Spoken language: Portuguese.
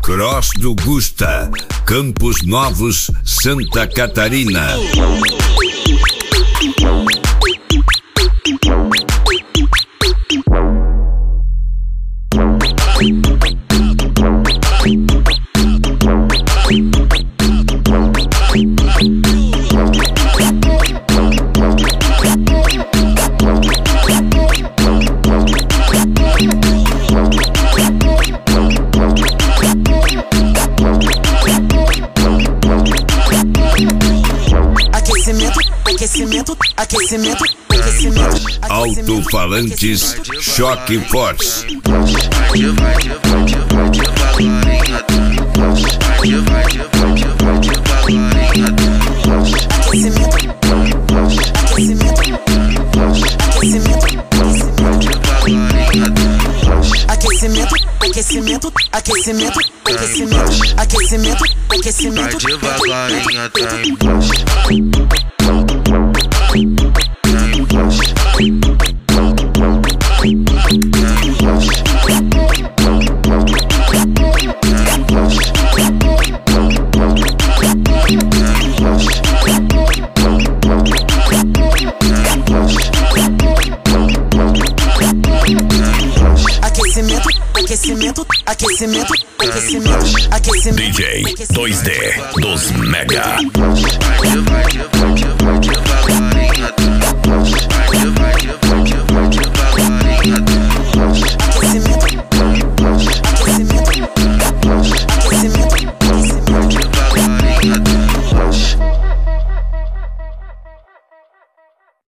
Cross do Gusta, Campos Novos, Santa Catarina. Aquecimento. Alto-falantes Choque Force. Aquecimento. Devagarinho atrás. Aquecimento. DJ 2D dos Mega. Vai devagar.